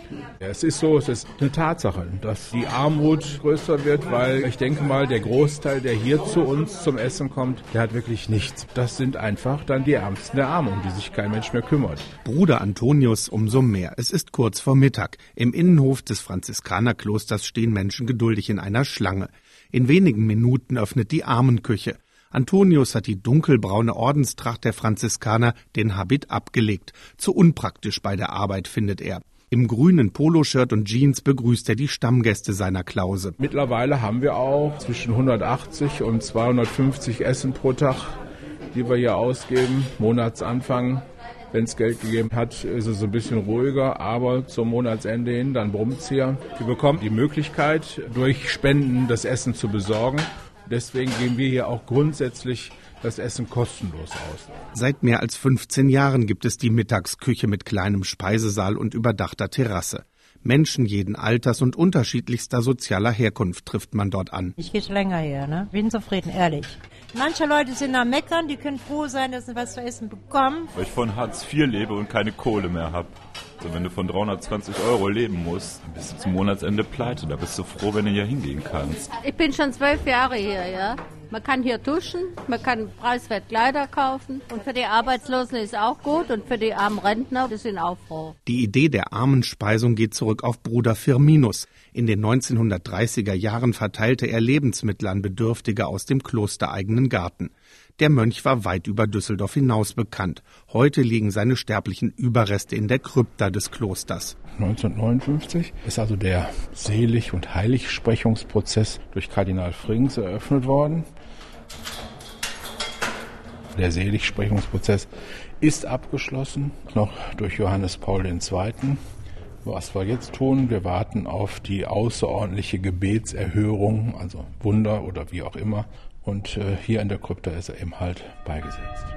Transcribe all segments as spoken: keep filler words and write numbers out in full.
Ja, es ist so, es ist eine Tatsache, dass die Armut größer wird, weil ich denke mal, der Großteil, der hier zu uns zum Essen kommt, der hat wirklich nichts. Das sind einfach dann die Ärmsten der Armen, um die sich kein Mensch mehr kümmert. Bruder Antonius umso mehr. Es ist kurz vor Mittag. Im Innenhof des Franziskanerklosters stehen Menschen geduldig in einer Schlange. In wenigen Minuten öffnet die Armenküche. Antonius hat die dunkelbraune Ordenstracht der Franziskaner, den Habit, abgelegt. Zu unpraktisch bei der Arbeit, findet er. Im grünen Poloshirt und Jeans begrüßt er die Stammgäste seiner Klause. Mittlerweile haben wir auch zwischen hundertachtzig und zweihundertfünfzig Essen pro Tag, die wir hier ausgeben. Monatsanfang, wenn es Geld gegeben hat, ist es ein bisschen ruhiger, aber zum Monatsende hin, dann brummt es hier. Wir bekommen die Möglichkeit, durch Spenden das Essen zu besorgen. Deswegen geben wir hier auch grundsätzlich das Essen kostenlos aus. Seit mehr als fünfzehn Jahren gibt es die Mittagsküche mit kleinem Speisesaal und überdachter Terrasse. Menschen jeden Alters und unterschiedlichster sozialer Herkunft trifft man dort an. Ich gehe schon länger her, ne? Bin zufrieden, ehrlich. Manche Leute sind am Meckern, die können froh sein, dass sie was zu essen bekommen. Weil ich von Hartz vier lebe und keine Kohle mehr habe. Also wenn du von dreihundertzwanzig Euro leben musst, dann bist du zum Monatsende pleite. Da bist du froh, wenn du hier hingehen kannst. Ich bin schon zwölf Jahre hier, ja. Man kann hier duschen, man kann preiswert Kleider kaufen. Und für die Arbeitslosen ist auch gut und für die armen Rentner, die sind auch froh. Die Idee der Armenspeisung geht zurück auf Bruder Firminus. In den neunzehnhundertdreißiger Jahren verteilte er Lebensmittel an Bedürftige aus dem klostereigenen Garten. Der Mönch war weit über Düsseldorf hinaus bekannt. Heute liegen seine sterblichen Überreste in der Krypta des Klosters. neunzehnhundertneunundfünfzig ist also der Selig- und Heiligsprechungsprozess durch Kardinal Frings eröffnet worden. Der Seligsprechungsprozess ist abgeschlossen, noch durch Johannes Paul der Zweite. Was wir jetzt tun, wir warten auf die außerordentliche Gebetserhörung, also Wunder oder wie auch immer. Und äh, hier in der Krypta ist er eben halt beigesetzt.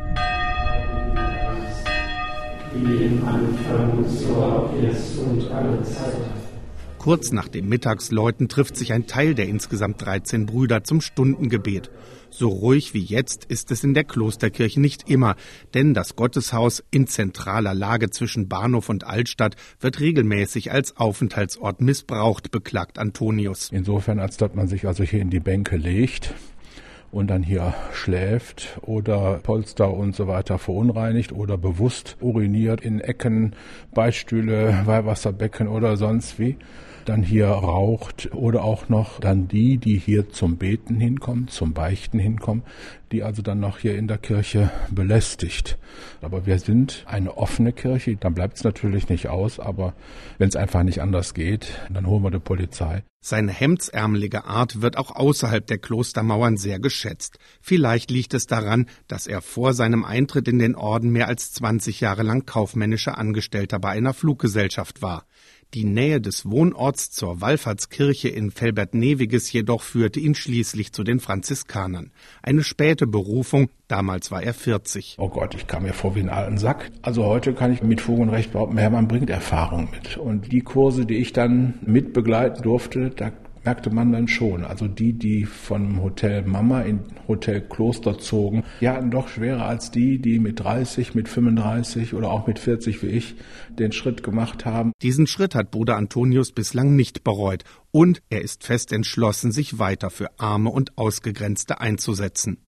Wie im Anfang, so auch jetzt und alle Zeit. Kurz nach dem Mittagsläuten trifft sich ein Teil der insgesamt dreizehn Brüder zum Stundengebet. So ruhig wie jetzt ist es in der Klosterkirche nicht immer, denn das Gotteshaus in zentraler Lage zwischen Bahnhof und Altstadt wird regelmäßig als Aufenthaltsort missbraucht, beklagt Antonius. Insofern, als dass man sich also hier in die Bänke legt und dann hier schläft oder Polster und so weiter verunreinigt oder bewusst uriniert in Ecken, Beistühle, Weihwasserbecken oder sonst wie, dann hier raucht oder auch noch dann die, die hier zum Beten hinkommen, zum Beichten hinkommen, die also dann noch hier in der Kirche belästigt. Aber wir sind eine offene Kirche, dann bleibt es natürlich nicht aus, aber wenn es einfach nicht anders geht, dann holen wir die Polizei. Seine hemdsärmelige Art wird auch außerhalb der Klostermauern sehr geschätzt. Vielleicht liegt es daran, dass er vor seinem Eintritt in den Orden mehr als zwanzig Jahre lang kaufmännischer Angestellter bei einer Fluggesellschaft war. Die Nähe des Wohnorts zur Wallfahrtskirche in Velbert-Neviges jedoch führte ihn schließlich zu den Franziskanern. Eine späte Berufung, damals war er vierzig. Oh Gott, ich kam mir vor wie ein alten Sack. Also heute kann ich mit Fug und Recht behaupten, Hermann bringt Erfahrung mit. Und die Kurse, die ich dann mitbegleiten durfte, da merkte man dann schon. Also die, die von Hotel Mama in Hotel Kloster zogen, die hatten doch schwerer als die, die mit dreißig, mit fünfunddreißig oder auch mit vierzig wie ich den Schritt gemacht haben. Diesen Schritt hat Bruder Antonius bislang nicht bereut und er ist fest entschlossen, sich weiter für Arme und Ausgegrenzte einzusetzen.